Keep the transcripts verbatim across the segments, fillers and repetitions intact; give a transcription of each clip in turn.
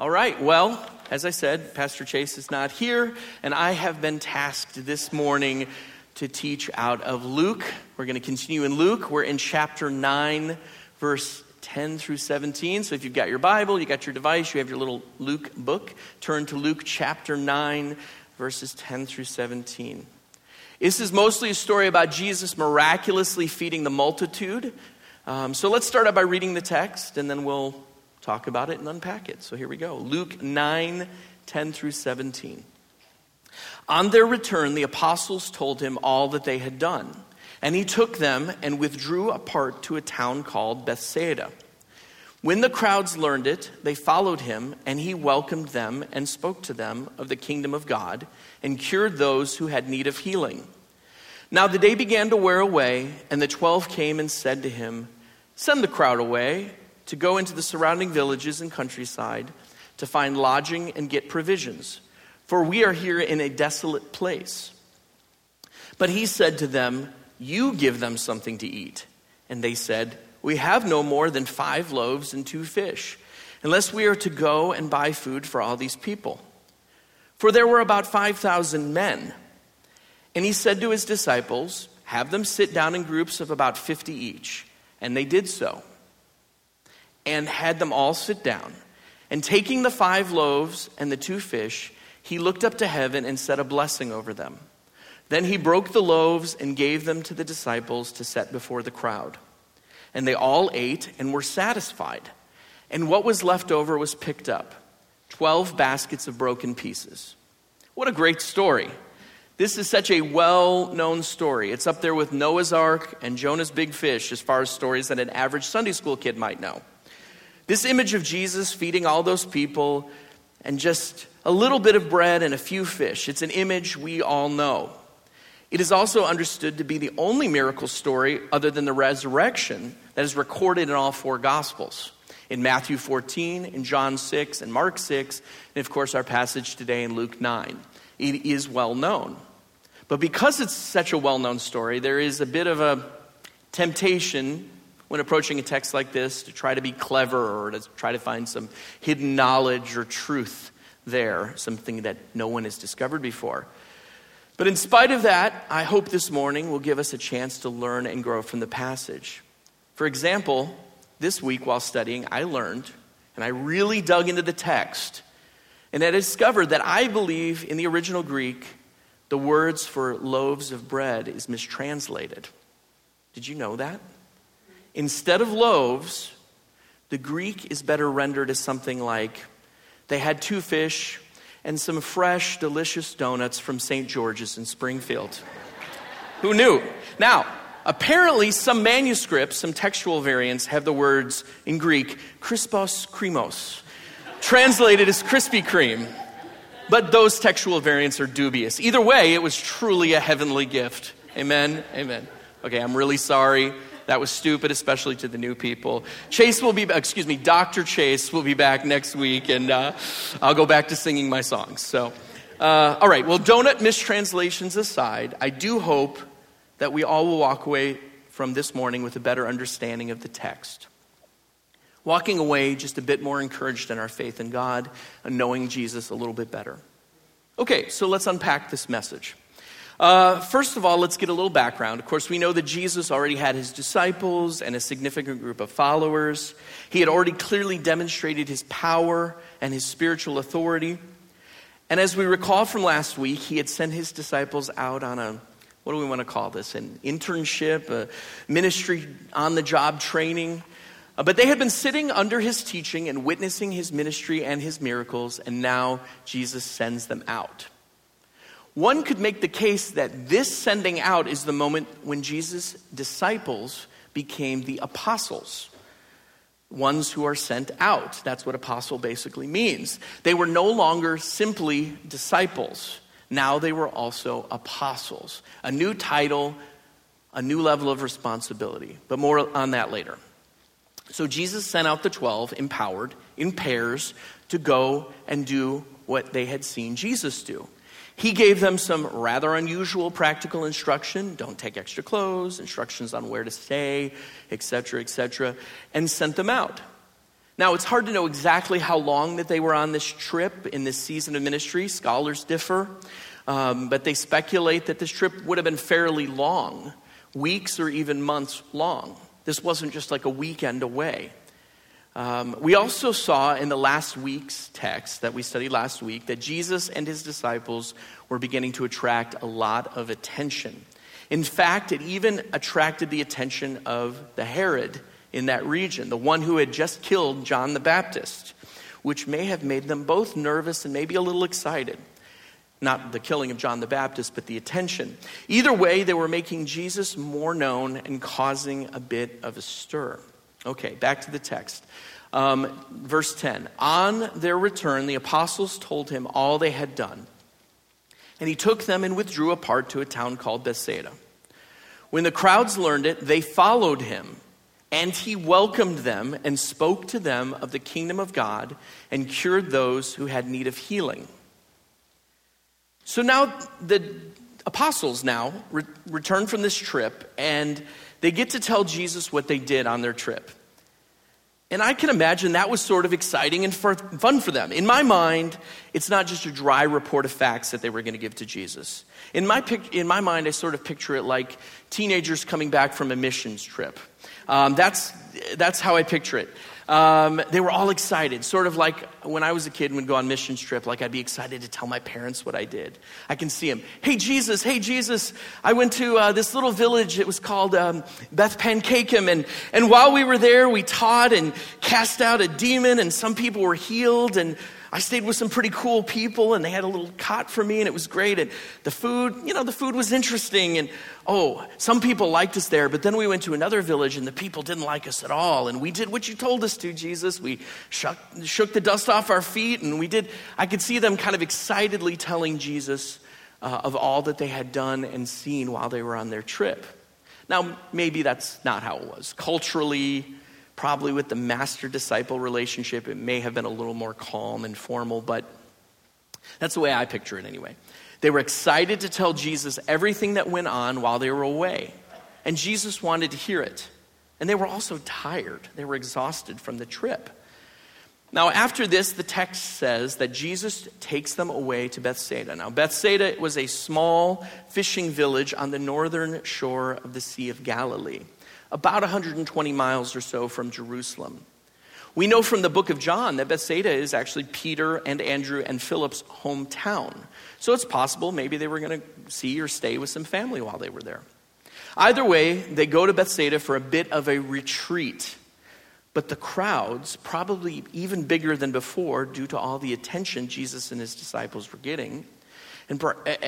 All right, well, as I said, Pastor Chase is not here, and I have been tasked this morning to teach out of Luke. We're going to continue in Luke. We're in chapter nine, verse ten through seventeen. So if you've got your Bible, you got your device, you have your little Luke book, turn to Luke chapter nine, verses ten through seventeen. This is mostly a story about Jesus miraculously feeding the multitude. Um, so let's start out by reading the text, and then we'll talk about it and unpack it. So here we go. Luke nine, ten through seventeen. On their return, the apostles told him all that they had done. And he took them and withdrew apart to a town called Bethsaida. When the crowds learned it, they followed him, and he welcomed them and spoke to them of the kingdom of God and cured those who had need of healing. Now the day began to wear away, and the twelve came and said to him, "Send the crowd away to go into the surrounding villages and countryside to find lodging and get provisions, for we are here in a desolate place." But he said to them, "You give them something to eat." And they said, "We have no more than five loaves and two fish, unless we are to go and buy food for all these people." For there were about five thousand men. And he said to his disciples, "Have them sit down in groups of about fifty each." And they did so, and had them all sit down. And taking the five loaves and the two fish, he looked up to heaven and said a blessing over them. Then he broke the loaves and gave them to the disciples to set before the crowd. And they all ate and were satisfied. And what was left over was picked up, twelve baskets of broken pieces. What a great story. This is such a well-known story. It's up there with Noah's Ark and Jonah's big fish as far as stories that an average Sunday school kid might know. This image of Jesus feeding all those people and just a little bit of bread and a few fish, it's an image we all know. It is also understood to be the only miracle story other than the resurrection that is recorded in all four Gospels. In Matthew fourteen, in John six, and Mark six, and of course our passage today in Luke nine. It is well known. But because it's such a well-known story, there is a bit of a temptation when approaching a text like this to try to be clever or to try to find some hidden knowledge or truth there, something that no one has discovered before. But in spite of that, I hope this morning will give us a chance to learn and grow from the passage. For example, this week while studying, I learned, and I really dug into the text, and I discovered that I believe in the original Greek, the words for loaves of bread is mistranslated. Did you know that? Instead of loaves, the Greek is better rendered as something like, they had two fish and some fresh, delicious donuts from Saint George's in Springfield. Who knew? Now, apparently some manuscripts, some textual variants, have the words in Greek, Krispos Kremos, translated as Krispy Kreme. But those textual variants are dubious. Either way, it was truly a heavenly gift. Amen? Amen. Okay, I'm really sorry. That was stupid, especially to the new people. Chase will be, excuse me, Doctor Chase will be back next week, and uh, I'll go back to singing my songs. So, uh, all right, well, donut mistranslations aside, I do hope that we all will walk away from this morning with a better understanding of the text. Walking away just a bit more encouraged in our faith in God and knowing Jesus a little bit better. Okay, so let's unpack this message. Uh, first of all, let's get a little background. Of course, we know that Jesus already had his disciples and a significant group of followers. He had already clearly demonstrated his power and his spiritual authority. And as we recall from last week, he had sent his disciples out on a, what do we want to call this, an internship, a ministry on-the-job training. Uh, but they had been sitting under his teaching and witnessing his ministry and his miracles, and now Jesus sends them out. One could make the case that this sending out is the moment when Jesus' disciples became the apostles, ones who are sent out. That's what apostle basically means. They were no longer simply disciples. Now they were also apostles. A new title, a new level of responsibility. But more on that later. So Jesus sent out the twelve, empowered, in pairs, to go and do what they had seen Jesus do. He gave them some rather unusual practical instruction. Don't take extra clothes, instructions on where to stay, et cetera, et cetera, and sent them out. Now, it's hard to know exactly how long that they were on this trip in this season of ministry. Scholars differ, um, but they speculate that this trip would have been fairly long, weeks or even months long. This wasn't just like a weekend away. Um, we also saw in the last week's text that we studied last week that Jesus and his disciples were beginning to attract a lot of attention. In fact, it even attracted the attention of the Herod in that region, the one who had just killed John the Baptist, which may have made them both nervous and maybe a little excited. Not the killing of John the Baptist, but the attention. Either way, they were making Jesus more known and causing a bit of a stir. Okay, back to the text. Um, verse ten. On their return, the apostles told him all they had done. And he took them and withdrew apart to a town called Bethsaida. When the crowds learned it, they followed him. And he welcomed them and spoke to them of the kingdom of God and cured those who had need of healing. So now the apostles now re- return from this trip, and they get to tell Jesus what they did on their trip. And I can imagine that was sort of exciting and for, fun for them. In my mind, it's not just a dry report of facts that they were going to give to Jesus. In my pic, in my mind, I sort of picture it like teenagers coming back from a missions trip. Um, that's that's how I picture it. Um, they were all excited, sort of like when I was a kid and would go on missions trip, like I'd be excited to tell my parents what I did. I can see them. Hey, Jesus, hey, Jesus, I went to uh, this little village. It was called um, Beth Pancakem. And, and while we were there, we taught and cast out a demon, and some people were healed. And I stayed with some pretty cool people, and they had a little cot for me, and it was great. And the food, you know, the food was interesting. And oh, some people liked us there, but then we went to another village, and the people didn't like us at all. And we did what you told us to, Jesus. We shook, shook the dust off our feet, and we did. I could see them kind of excitedly telling Jesus uh, of all that they had done and seen while they were on their trip. Now, maybe that's not how it was. Culturally, probably with the master-disciple relationship, it may have been a little more calm and formal, but that's the way I picture it anyway. They were excited to tell Jesus everything that went on while they were away, and Jesus wanted to hear it. And they were also tired. They were exhausted from the trip. Now, after this, the text says that Jesus takes them away to Bethsaida. Now, Bethsaida was a small fishing village on the northern shore of the Sea of Galilee, about one hundred twenty miles or so from Jerusalem. We know from the book of John that Bethsaida is actually Peter and Andrew and Philip's hometown. So it's possible maybe they were going to see or stay with some family while they were there. Either way, they go to Bethsaida for a bit of a retreat. But the crowds, probably even bigger than before due to all the attention Jesus and his disciples were getting, and,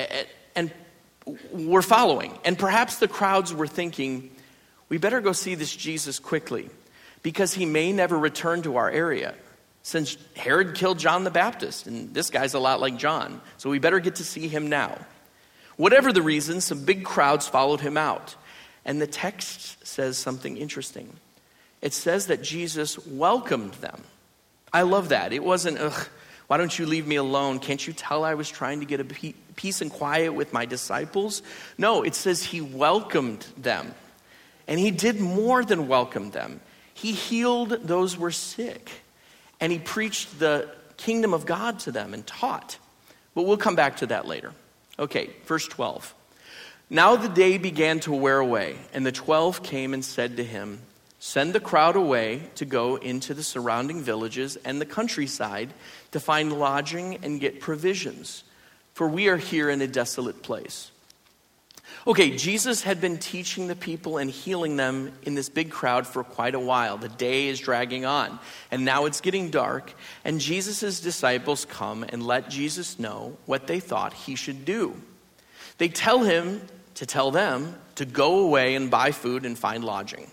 and were following. And perhaps the crowds were thinking, we better go see this Jesus quickly, because he may never return to our area, since Herod killed John the Baptist, and this guy's a lot like John, so we better get to see him now. Whatever the reason, some big crowds followed him out. And the text says something interesting. It says that Jesus welcomed them. I love that. It wasn't, ugh, why don't you leave me alone? Can't you tell I was trying to get a peace and quiet with my disciples? No, it says he welcomed them. And he did more than welcome them. He healed those who were sick. And he preached the kingdom of God to them and taught. But we'll come back to that later. Okay, verse twelve. Now the day began to wear away, and the twelve came and said to him, send the crowd away to go into the surrounding villages and the countryside to find lodging and get provisions, for we are here in a desolate place. Okay, Jesus had been teaching the people and healing them in this big crowd for quite a while. The day is dragging on, and now it's getting dark, and Jesus' disciples come and let Jesus know what they thought he should do. They tell him to tell them to go away and buy food and find lodging.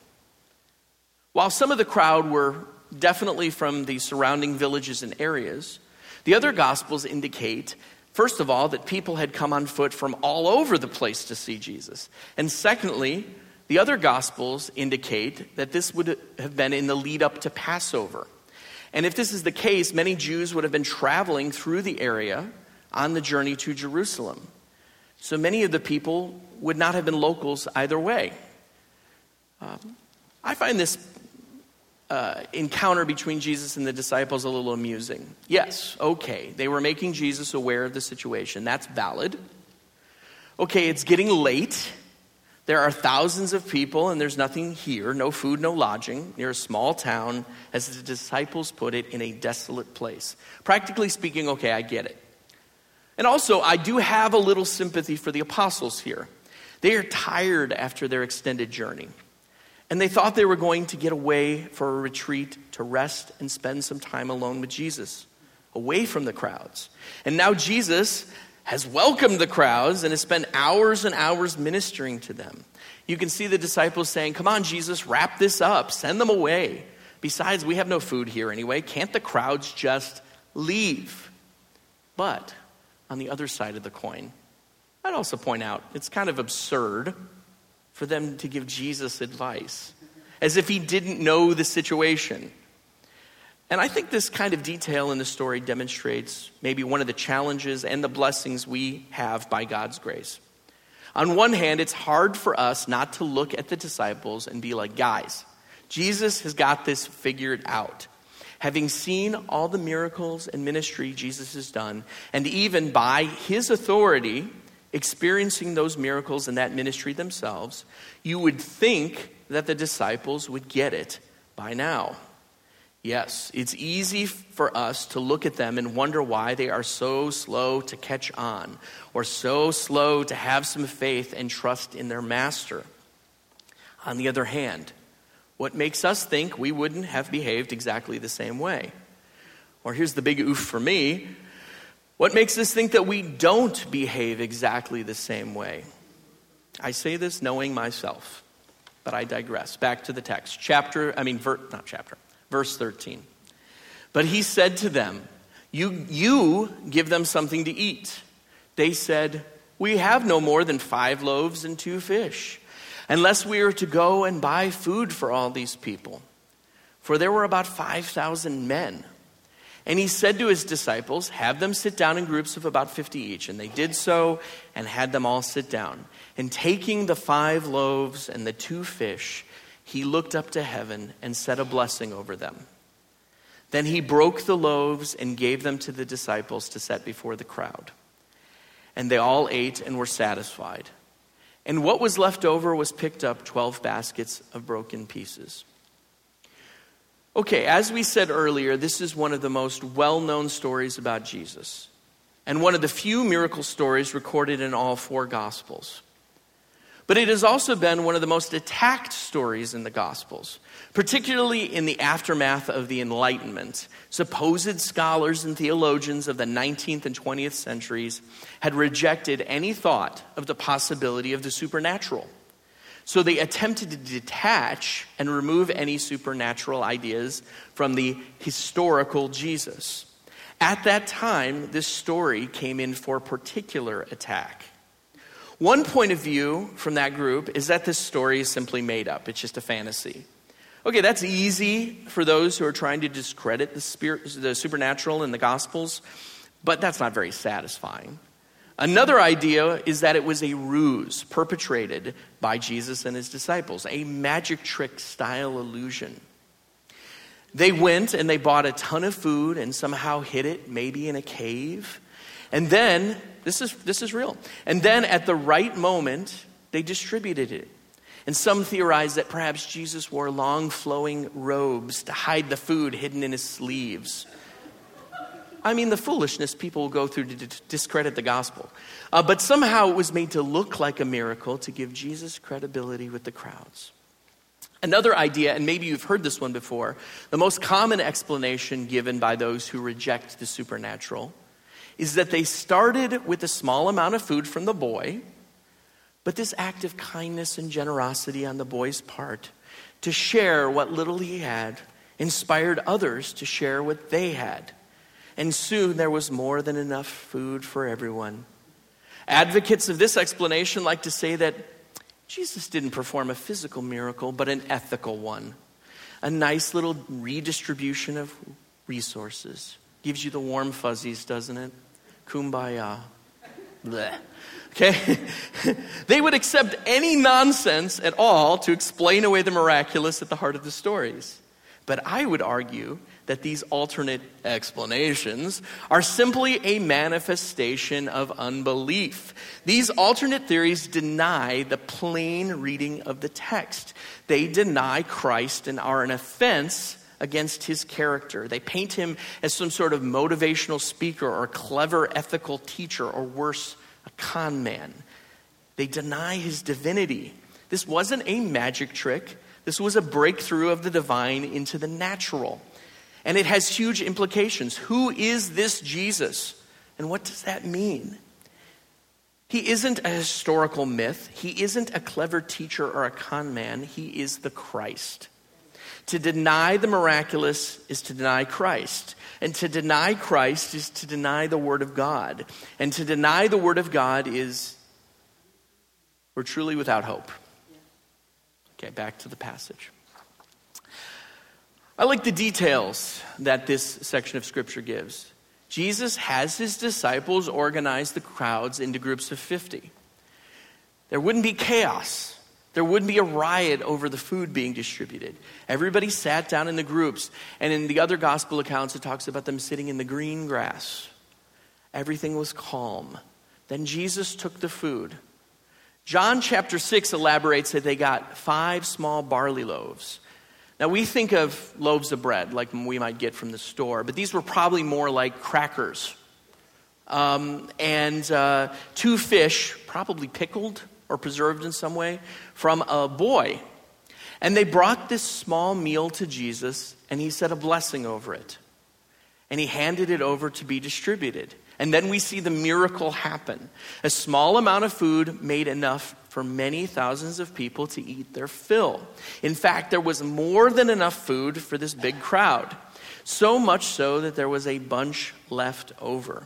While some of the crowd were definitely from the surrounding villages and areas, the other Gospels indicate, first of all, that people had come on foot from all over the place to see Jesus. And secondly, the other Gospels indicate that this would have been in the lead up to Passover. And if this is the case, many Jews would have been traveling through the area on the journey to Jerusalem. So many of the people would not have been locals either way. Um, I find this uh, encounter between Jesus and the disciples a little amusing. Yes, okay, they were making Jesus aware of the situation. That's valid. Okay, it's getting late. There are thousands of people and there's nothing here, no food, no lodging, near a small town, as the disciples put it, in a desolate place. Practically speaking, okay, I get it. And also, I do have a little sympathy for the apostles here. They are tired after their extended journey. And they thought they were going to get away for a retreat to rest and spend some time alone with Jesus, away from the crowds. And now Jesus has welcomed the crowds and has spent hours and hours ministering to them. You can see the disciples saying, come on, Jesus, wrap this up. Send them away. Besides, we have no food here anyway. Can't the crowds just leave? But on the other side of the coin, I'd also point out it's kind of absurd for them to give Jesus advice as if he didn't know the situation. And I think this kind of detail in the story demonstrates maybe one of the challenges and the blessings we have by God's grace. On one hand, it's hard for us not to look at the disciples and be like, guys, Jesus has got this figured out. Having seen all the miracles and ministry Jesus has done, and even by his authority, experiencing those miracles and that ministry themselves, you would think that the disciples would get it by now. Yes, it's easy for us to look at them and wonder why they are so slow to catch on, or so slow to have some faith and trust in their master. On the other hand, what makes us think we wouldn't have behaved exactly the same way? Or here's the big oof for me. What makes us think that we don't behave exactly the same way? I say this knowing myself, but I digress. Back to the text. Chapter, I mean, ver, not chapter. Verse thirteen. But he said to them, you, you give them something to eat. They said, we have no more than five loaves and two fish, unless we are to go and buy food for all these people. For there were about five thousand men. And he said to his disciples, have them sit down in groups of about fifty each. And they did so and had them all sit down. And taking the five loaves and the two fish, he looked up to heaven and said a blessing over them. Then he broke the loaves and gave them to the disciples to set before the crowd. And they all ate and were satisfied. And what was left over was picked up twelve baskets of broken pieces. Okay, as we said earlier, this is one of the most well-known stories about Jesus, and one of the few miracle stories recorded in all four Gospels. But it has also been one of the most attacked stories in the Gospels, particularly in the aftermath of the Enlightenment. Supposed scholars and theologians of the nineteenth and twentieth centuries had rejected any thought of the possibility of the supernatural. So they attempted to detach and remove any supernatural ideas from the historical Jesus. At that time, this story came in for particular attack. One point of view from that group is that this story is simply made up. It's just a fantasy. Okay, that's easy for those who are trying to discredit the spirit, the supernatural in the Gospels, but that's not very satisfying. Another idea is that it was a ruse perpetrated by Jesus and his disciples, a magic trick style illusion. They went and they bought a ton of food and somehow hid it, maybe in a cave. And then, this is this is real. And then at the right moment, they distributed it. And some theorize that perhaps Jesus wore long flowing robes to hide the food hidden in his sleeves. I mean, the foolishness people will go through to d- discredit the gospel. Uh, but somehow it was made to look like a miracle to give Jesus credibility with the crowds. Another idea, and maybe you've heard this one before, the most common explanation given by those who reject the supernatural is that they started with a small amount of food from the boy, but this act of kindness and generosity on the boy's part to share what little he had inspired others to share what they had. And soon there was more than enough food for everyone. Advocates of this explanation like to say that Jesus didn't perform a physical miracle, but an ethical one. A nice little redistribution of resources. Gives you the warm fuzzies, doesn't it? Kumbaya. Blech. Okay? They would accept any nonsense at all to explain away the miraculous at the heart of the stories. But I would argue that these alternate explanations are simply a manifestation of unbelief. These alternate theories deny the plain reading of the text. They deny Christ and are an offense against his character. They paint him as some sort of motivational speaker or clever ethical teacher, or worse, a con man. They deny his divinity. This wasn't a magic trick. This was a breakthrough of the divine into the natural. And it has huge implications. Who is this Jesus? And what does that mean? He isn't a historical myth. He isn't a clever teacher or a con man. He is the Christ. To deny the miraculous is to deny Christ. And to deny Christ is to deny the Word of God. And to deny the Word of God is, we're truly without hope. Okay, back to the passage. I like the details that this section of Scripture gives. Jesus has his disciples organize the crowds into groups of fifty. There wouldn't be chaos. There wouldn't be a riot over the food being distributed. Everybody sat down in the groups. And in the other gospel accounts, it talks about them sitting in the green grass. Everything was calm. Then Jesus took the food. John chapter six elaborates that they got five small barley loaves. Now we think of loaves of bread like we might get from the store, but these were probably more like crackers. Um, and uh, two fish, probably pickled or preserved in some way, from a boy. And they brought this small meal to Jesus, and he said a blessing over it. And he handed it over to be distributed. And then we see the miracle happen. A small amount of food made enough for many thousands of people to eat their fill. In fact, there was more than enough food for this big crowd. So much so that there was a bunch left over.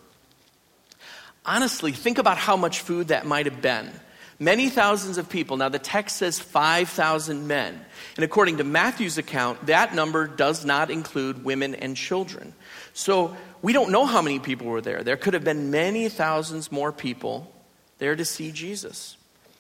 Honestly, think about how much food that might have been. Many thousands of people. Now the text says five thousand men. And according to Matthew's account, that number does not include women and children. So we don't know how many people were there. There could have been many thousands more people there to see Jesus.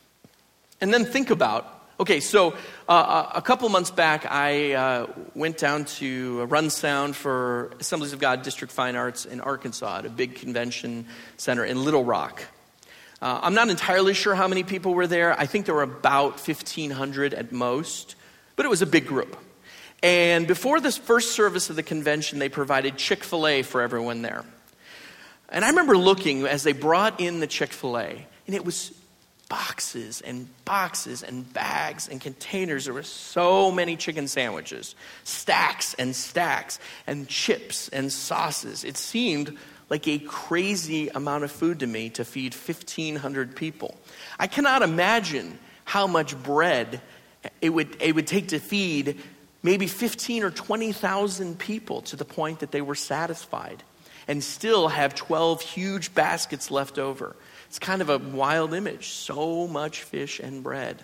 And then think about, okay, so uh, a couple months back, I uh, went down to Run Sound for Assemblies of God District Fine Arts in Arkansas at a big convention center in Little Rock. Uh, I'm not entirely sure how many people were there. I think there were about fifteen hundred at most, but it was a big group. And before this first service of the convention, they provided Chick-fil-A for everyone there. And I remember looking as they brought in the Chick-fil-A, and it was boxes and boxes and bags and containers. There were so many chicken sandwiches, stacks and stacks, and chips and sauces. It seemed like a crazy amount of food to me to feed fifteen hundred people. I cannot imagine how much bread it would it would take to feed maybe fifteen or twenty thousand people to the point that they were satisfied and still have twelve huge baskets left over. It's kind of a wild image. So much fish and bread.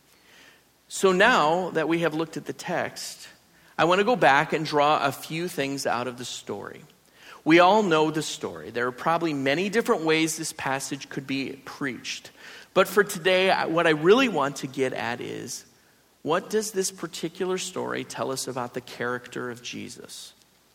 So now that we have looked at the text, I want to go back and draw a few things out of the story. We all know the story. There are probably many different ways this passage could be preached. But for today, what I really want to get at is, what does this particular story tell us about the character of Jesus?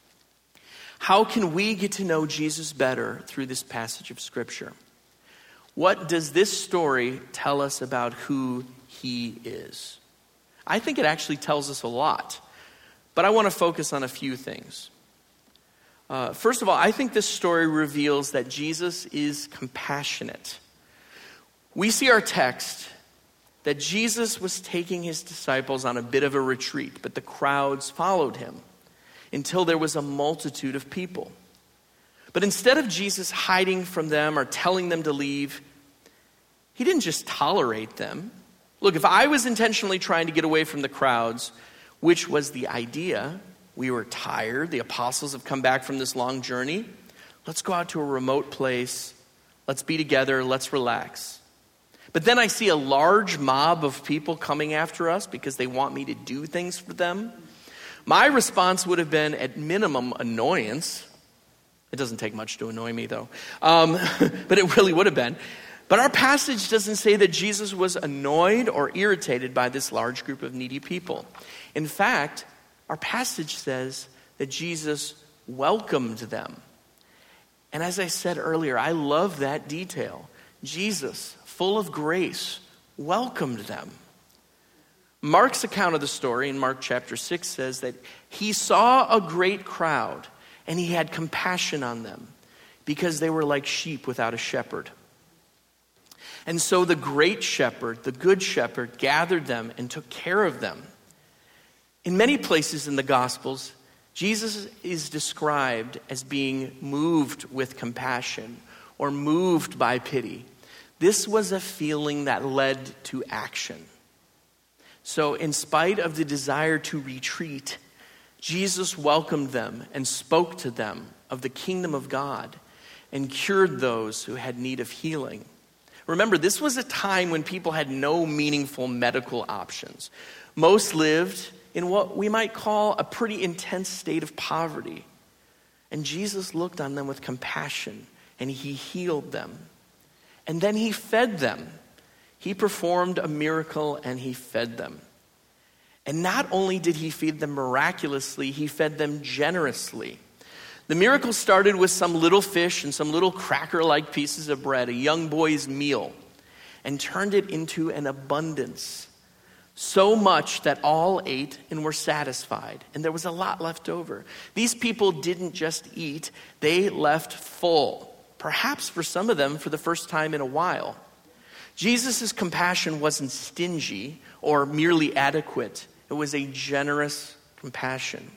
How can we get to know Jesus better through this passage of Scripture? What does this story tell us about who he is? I think it actually tells us a lot, but I want to focus on a few things. Uh, first of all, I think this story reveals that Jesus is compassionate. We see our text that Jesus was taking his disciples on a bit of a retreat, but the crowds followed him until there was a multitude of people. But instead of Jesus hiding from them or telling them to leave, he didn't just tolerate them. Look, if I was intentionally trying to get away from the crowds, which was the idea, we were tired, the apostles have come back from this long journey, let's go out to a remote place, let's be together, let's relax. But then I see a large mob of people coming after us because they want me to do things for them. My response would have been, at minimum, annoyance. It doesn't take much to annoy me, though. Um, but it really would have been. But our passage doesn't say that Jesus was annoyed or irritated by this large group of needy people. In fact, Our passage says that Jesus welcomed them. And as I said earlier, I love that detail. Jesus, full of grace, welcomed them. Mark's account of the story in Mark chapter six says that he saw a great crowd and he had compassion on them because they were like sheep without a shepherd. And so the great shepherd, the good shepherd, gathered them and took care of them. In many places in the Gospels, Jesus is described as being moved with compassion or moved by pity. This was a feeling that led to action. So in spite of the desire to retreat, Jesus welcomed them and spoke to them of the kingdom of God and cured those who had need of healing. Remember, this was a time when people had no meaningful medical options. Most lived in what we might call a pretty intense state of poverty. And Jesus looked on them with compassion and he healed them. And then he fed them. He performed a miracle and he fed them. And not only did he feed them miraculously, he fed them generously. The miracle started with some little fish and some little cracker-like pieces of bread, a young boy's meal, and turned it into an abundance. So much that all ate and were satisfied, and there was a lot left over. These people didn't just eat, they left full. Perhaps for some of them for the first time in a while. Jesus' compassion wasn't stingy or merely adequate. It was a generous compassion.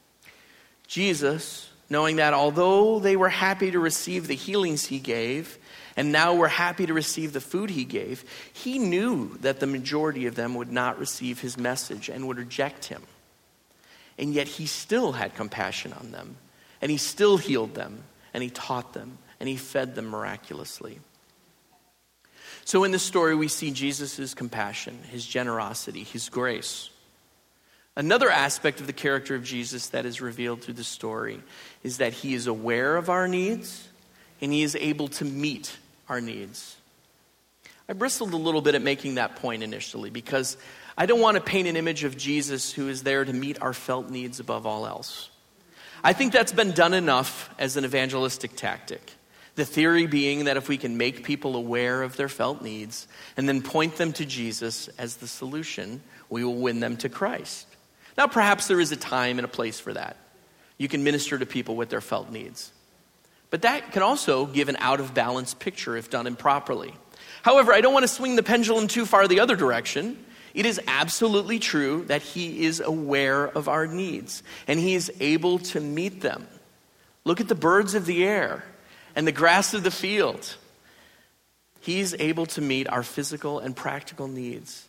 Jesus, knowing that although they were happy to receive the healings he gave, and now were happy to receive the food he gave, he knew that the majority of them would not receive his message and would reject him. And yet he still had compassion on them, and he still healed them, and he taught them, and he fed them miraculously. So in this story, we see Jesus' compassion, his generosity, his grace. Another aspect of the character of Jesus that is revealed through the story is that he is aware of our needs and he is able to meet our needs. I bristled a little bit at making that point initially because I don't want to paint an image of Jesus who is there to meet our felt needs above all else. I think that's been done enough as an evangelistic tactic. The theory being that if we can make people aware of their felt needs and then point them to Jesus as the solution, we will win them to Christ. Now, perhaps there is a time and a place for that. You can minister to people with their felt needs. But that can also give an out-of-balance picture if done improperly. However, I don't want to swing the pendulum too far the other direction. It is absolutely true that he is aware of our needs, and he is able to meet them. Look at the birds of the air and the grass of the field. He's able to meet our physical and practical needs.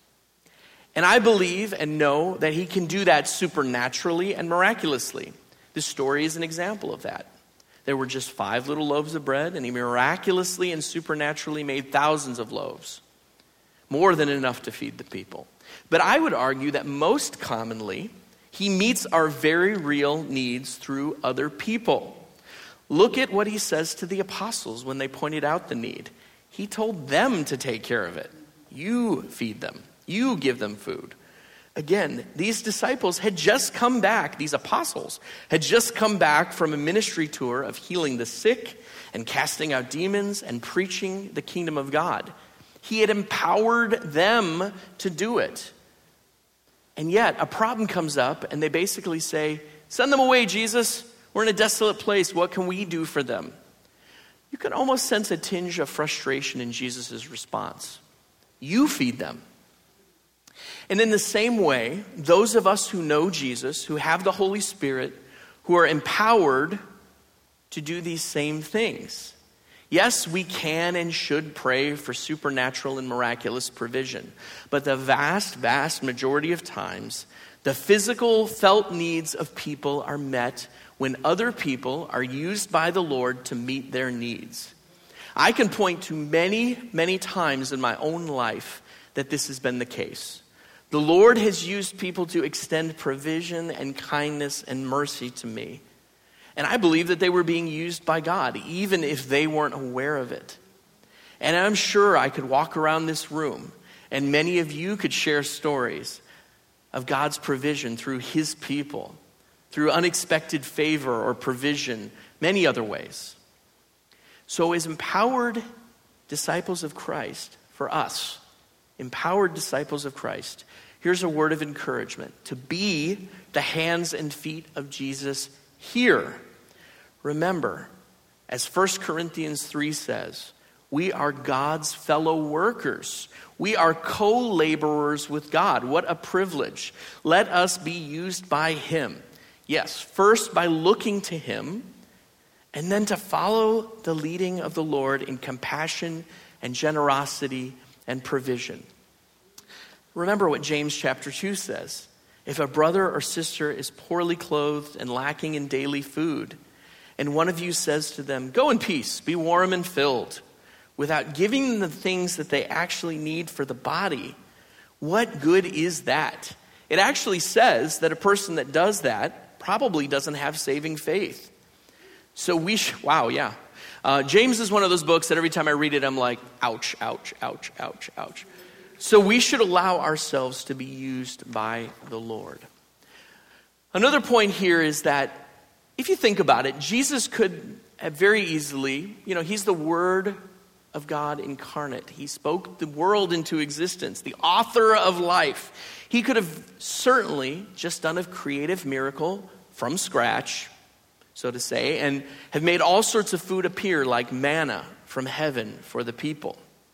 And I believe and know that he can do that supernaturally and miraculously. This story is an example of that. There were just five little loaves of bread, and he miraculously and supernaturally made thousands of loaves. More than enough to feed the people. But I would argue that most commonly, he meets our very real needs through other people. Look at what he says to the apostles when they pointed out the need. He told them to take care of it. You feed them. You give them food. Again, these disciples had just come back, these apostles had just come back from a ministry tour of healing the sick and casting out demons and preaching the kingdom of God. He had empowered them to do it. And yet a problem comes up and they basically say, send them away, Jesus. We're in a desolate place. What can we do for them? You can almost sense a tinge of frustration in Jesus' response. You feed them. And in the same way, those of us who know Jesus, who have the Holy Spirit, who are empowered to do these same things. Yes, we can and should pray for supernatural and miraculous provision. But the vast, vast majority of times, the physical felt needs of people are met when other people are used by the Lord to meet their needs. I can point to many, many times in my own life that this has been the case. The Lord has used people to extend provision and kindness and mercy to me. And I believe that they were being used by God, even if they weren't aware of it. And I'm sure I could walk around this room, and many of you could share stories of God's provision through his people, through unexpected favor or provision, many other ways. So as empowered disciples of Christ, for us, empowered disciples of Christ, here's a word of encouragement: to be the hands and feet of Jesus here. Remember, as First Corinthians three says, we are God's fellow workers. We are co-laborers with God. What a privilege. Let us be used by him. Yes, first by looking to him, and then to follow the leading of the Lord in compassion and generosity and provision. Remember what James chapter two says. If a brother or sister is poorly clothed and lacking in daily food, and one of you says to them, "Go in peace, be warm and filled," without giving them the things that they actually need for the body, what good is that? It actually says that a person that does that probably doesn't have saving faith. So we, sh- wow, yeah. Uh, James is one of those books that every time I read it, I'm like, ouch, ouch, ouch, ouch, ouch. So we should allow ourselves to be used by the Lord. Another point here is that if you think about it, Jesus could have very easily, you know, he's the Word of God incarnate. He spoke the world into existence, the author of life. He could have certainly just done a creative miracle from scratch, so to say, and have made all sorts of food appear like manna from heaven for the people.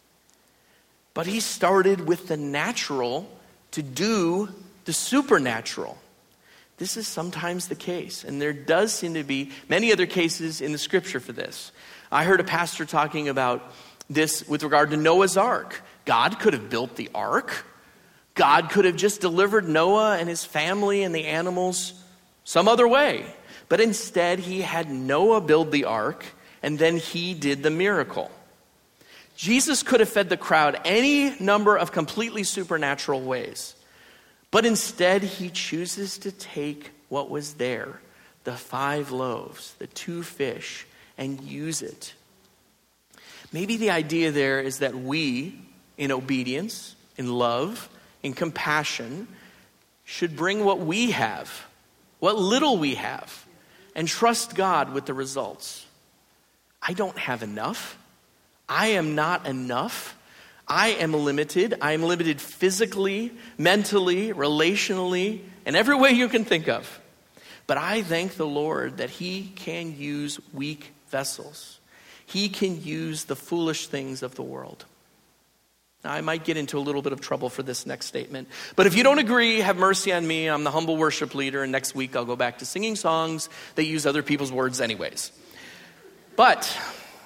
But he started with the natural to do the supernatural. This is sometimes the case, and there does seem to be many other cases in the scripture for this. I heard a pastor talking about this with regard to Noah's Ark. God could have built the ark. God could have just delivered Noah and his family and the animals some other way. But instead, he had Noah build the ark, and then he did the miracle. Jesus could have fed the crowd any number of completely supernatural ways. But instead, he chooses to take what was there, the five loaves, the two fish, and use it. Maybe the idea there is that we, in obedience, in love, in compassion, should bring what we have, what little we have, and trust God with the results. I don't have enough. I am not enough. I am limited. I am limited physically, mentally, relationally, in every way you can think of. But I thank the Lord that he can use weak vessels. He can use the foolish things of the world. Now, I might get into a little bit of trouble for this next statement. But if you don't agree, have mercy on me. I'm the humble worship leader, and next week I'll go back to singing songs that use other people's words anyways. But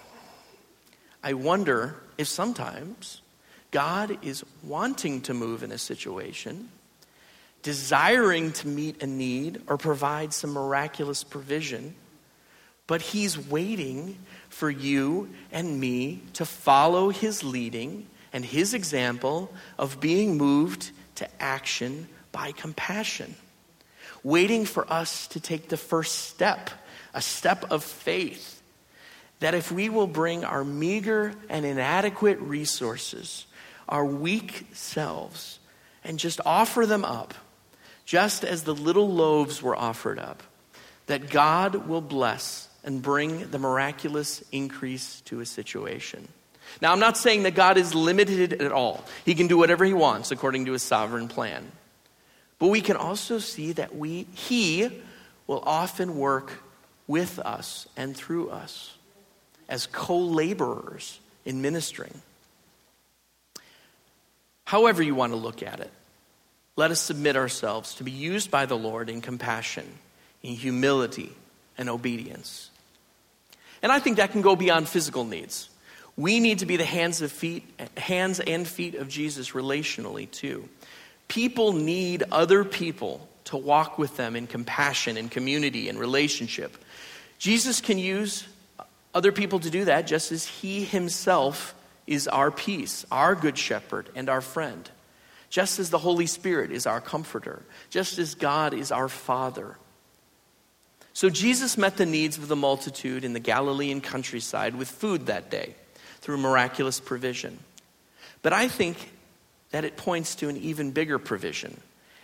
I wonder if sometimes God is wanting to move in a situation, desiring to meet a need or provide some miraculous provision, but he's waiting for you and me to follow his leading and his example of being moved to action by compassion, waiting for us to take the first step, a step of faith, that if we will bring our meager and inadequate resources, our weak selves, and just offer them up, just as the little loaves were offered up, that God will bless and bring the miraculous increase to a situation. Now, I'm not saying that God is limited at all. He can do whatever he wants according to his sovereign plan. But we can also see that we, he will often work with us and through us as co-laborers in ministering. However you want to look at it, let us submit ourselves to be used by the Lord in compassion, in humility, and obedience. And I think that can go beyond physical needs. We need to be the hands of feet, hands and feet of Jesus relationally too. People need other people to walk with them in compassion and community and relationship. Jesus can use other people to do that just as he himself is our peace, our good shepherd, and our friend. Just as the Holy Spirit is our comforter. Just as God is our Father. So Jesus met the needs of the multitude in the Galilean countryside with food that day through miraculous provision. But I think that it points to an even bigger provision.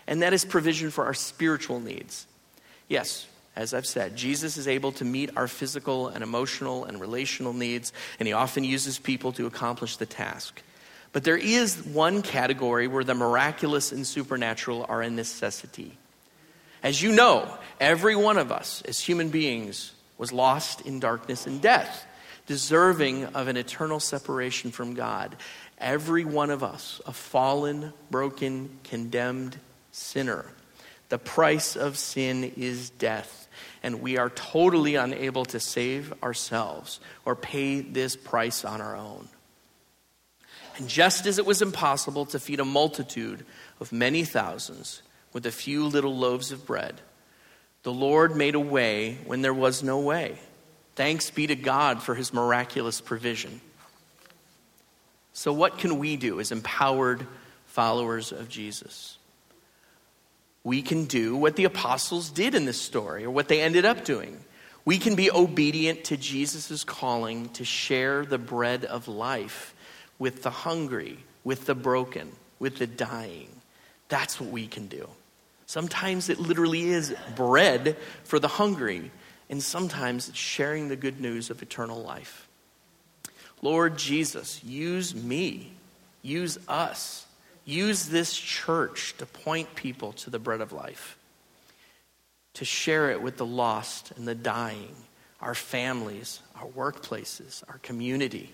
and that is provision for our spiritual needs. Yes, as I've said, Jesus is able to meet our physical and emotional and relational needs, and he often uses people to accomplish the task. But there is one category where the miraculous and supernatural are a necessity. As you know, every one of us as human beings was lost in darkness and death, deserving of an eternal separation from God. Every one of us, a fallen, broken, condemned sinner. The price of sin is death, and we are totally unable to save ourselves or pay this price on our own. And just as it was impossible to feed a multitude of many thousands with a few little loaves of bread, the Lord made a way when there was no way. Thanks be to God for his miraculous provision. So what can we do as empowered followers of Jesus? We can do what the apostles did in this story, or what they ended up doing. We can be obedient to Jesus' calling to share the bread of life with the hungry, with the broken, with the dying. That's what we can do. Sometimes it literally is bread for the hungry, and sometimes it's sharing the good news of eternal life. Lord Jesus, use me, use us, use this church to point people to the bread of life, to share it with the lost and the dying, our families, our workplaces, our community.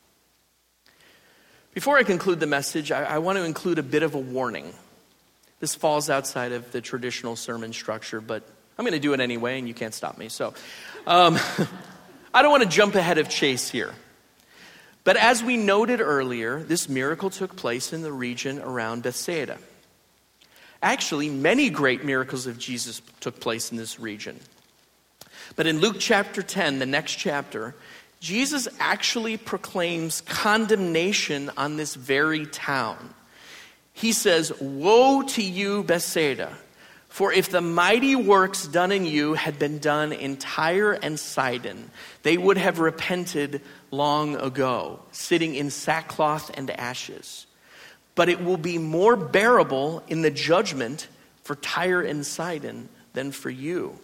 Before I conclude the message, I, I want to include a bit of a warning. This falls outside of the traditional sermon structure, but I'm going to do it anyway, and you can't stop me. So um, I don't want to jump ahead of Chase here. But as we noted earlier, this miracle took place in the region around Bethsaida. Actually, many great miracles of Jesus took place in this region. But in Luke chapter ten, the next chapter, Jesus actually proclaims condemnation on this very town. He says, "Woe to you, Bethsaida! For if the mighty works done in you had been done in Tyre and Sidon, they would have repented long ago, sitting in sackcloth and ashes. But it will be more bearable in the judgment for Tyre and Sidon than for you."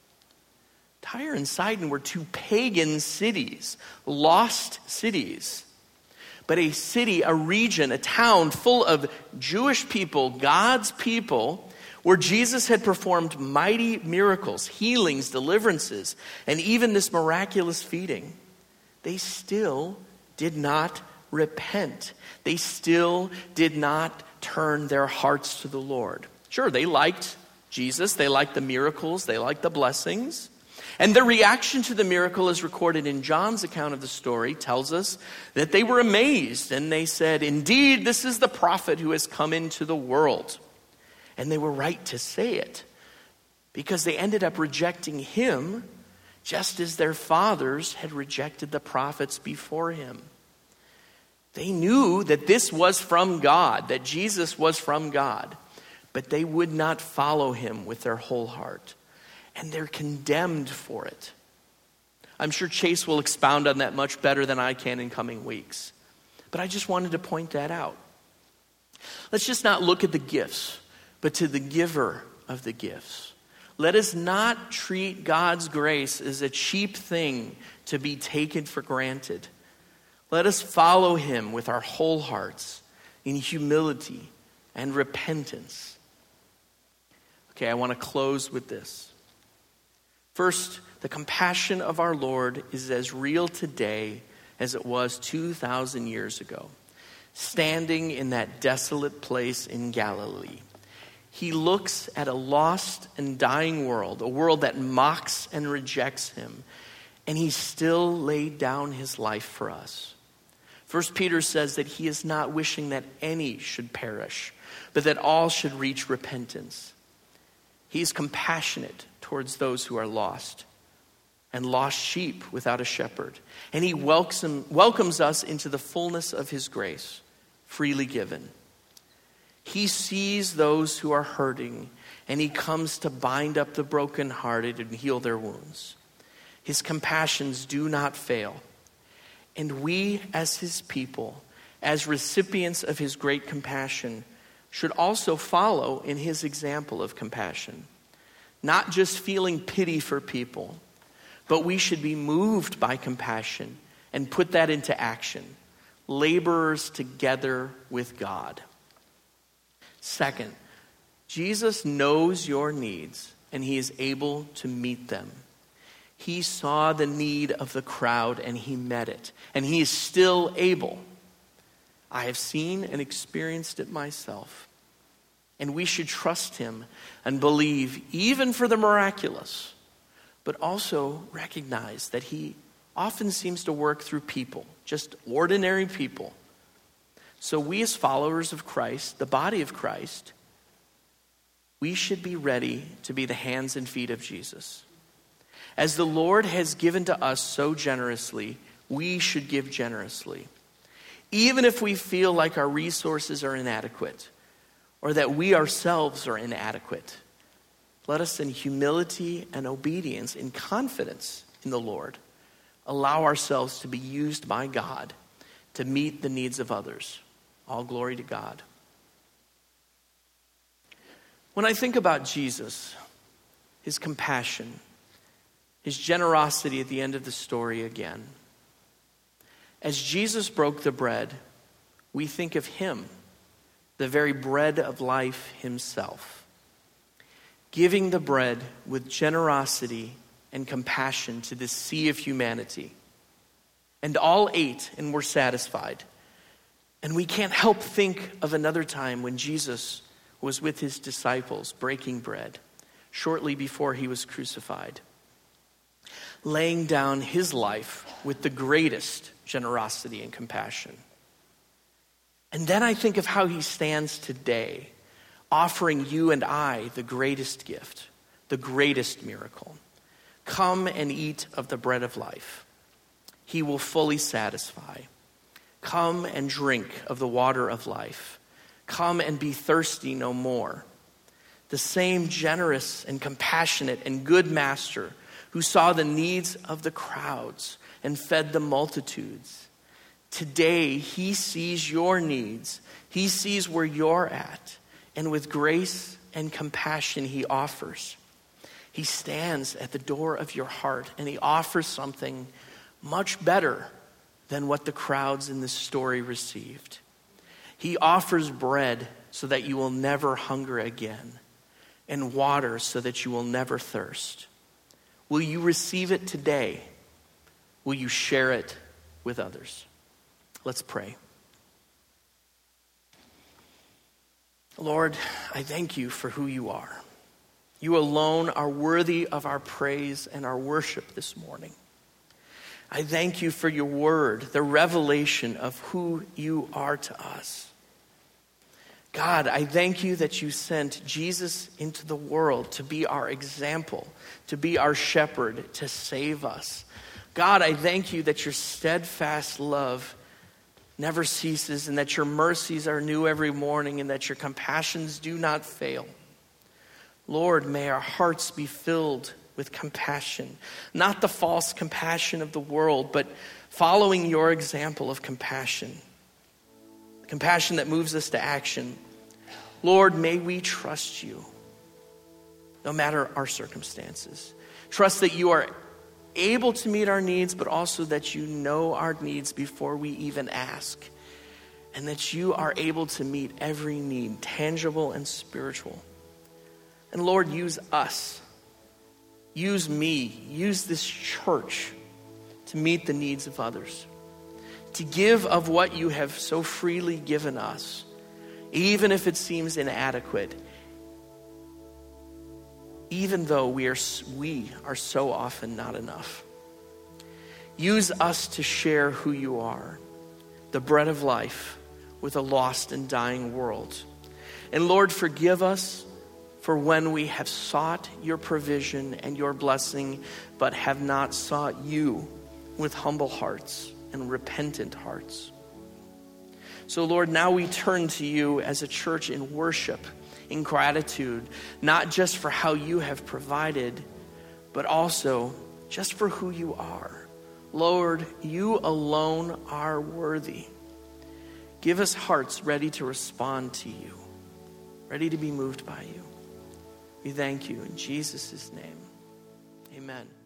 Tyre and Sidon were two pagan cities, lost cities. But a city, a region, a town full of Jewish people, God's people, where Jesus had performed mighty miracles, healings, deliverances, and even this miraculous feeding. They still did not repent. They still did not turn their hearts to the Lord. Sure, they liked Jesus, they liked the miracles, they liked the blessings. And their reaction to the miracle, as recorded in John's account of the story, tells us that they were amazed and they said, "Indeed, this is the prophet who has come into the world." And they were right to say it, because they ended up rejecting him just as their fathers had rejected the prophets before him. They knew that this was from God, that Jesus was from God, but they would not follow him with their whole heart. And they're condemned for it. I'm sure Chase will expound on that much better than I can in coming weeks. But I just wanted to point that out. Let's just not look at the gifts, but to the giver of the gifts. Let us not treat God's grace as a cheap thing to be taken for granted. Let us follow him with our whole hearts in humility and repentance. Okay, I want to close with this. First, the compassion of our Lord is as real today as it was two thousand years ago, standing in that desolate place in Galilee. He looks at a lost and dying world, a world that mocks and rejects him, and he still laid down his life for us. First Peter says that he is not wishing that any should perish, but that all should reach repentance. He is compassionate towards those who are lost and lost sheep without a shepherd. And he welcomes, welcomes us into the fullness of his grace, freely given. He sees those who are hurting, and he comes to bind up the brokenhearted and heal their wounds. His compassions do not fail. And we, as his people, as recipients of his great compassion, should also follow in his example of compassion. Not just feeling pity for people, but we should be moved by compassion and put that into action. Laborers together with God. Second, Jesus knows your needs and he is able to meet them. He saw the need of the crowd and he met it. And he is still able. I have seen and experienced it myself. And we should trust him and believe even for the miraculous, but also recognize that he often seems to work through people, just ordinary people. So we as followers of Christ, the body of Christ, we should be ready to be the hands and feet of Jesus. As the Lord has given to us so generously, we should give generously. Even if we feel like our resources are inadequate or that we ourselves are inadequate, let us in humility and obedience, in confidence in the Lord, allow ourselves to be used by God to meet the needs of others. All glory to God. When I think about Jesus, his compassion, his generosity at the end of the story again, as Jesus broke the bread, we think of him, the very bread of life himself, giving the bread with generosity and compassion to this sea of humanity. And all ate and were satisfied. And we can't help think of another time when Jesus was with his disciples breaking bread shortly before he was crucified, laying down his life with the greatest generosity and compassion. And then I think of how he stands today, offering you and I the greatest gift, the greatest miracle. Come and eat of the bread of life. He will fully satisfy. Come and drink of the water of life. Come and be thirsty no more. The same generous and compassionate and good master who saw the needs of the crowds and fed the multitudes. Today, he sees your needs. He sees where you're at. And with grace and compassion, he offers. He stands at the door of your heart and he offers something much better than what the crowds in this story received. He offers bread so that you will never hunger again, and water so that you will never thirst. Will you receive it today? Will you share it with others? Let's pray. Lord, I thank you for who you are. You alone are worthy of our praise and our worship this morning. I thank you for your word, the revelation of who you are to us. God, I thank you that you sent Jesus into the world to be our example, to be our shepherd, to save us. God, I thank you that your steadfast love never ceases and that your mercies are new every morning and that your compassions do not fail. Lord, may our hearts be filled with compassion, not the false compassion of the world, but following your example of compassion. Compassion that moves us to action. Lord, may we trust you no matter our circumstances. Trust that you are able to meet our needs, but also that you know our needs before we even ask. And that you are able to meet every need, tangible and spiritual. And Lord, use us. Use me. Use this church to meet the needs of others. To give of what you have so freely given us, even if it seems inadequate, even though we are, we are so often not enough. Use us to share who you are, the bread of life, with a lost and dying world. And Lord, forgive us for when we have sought your provision and your blessing, but have not sought you with humble hearts and repentant hearts. So Lord, now we turn to you as a church in worship, in gratitude, not just for how you have provided, but also just for who you are. Lord, you alone are worthy. Give us hearts ready to respond to you. ready to be moved by you. We thank you in Jesus' name. Amen.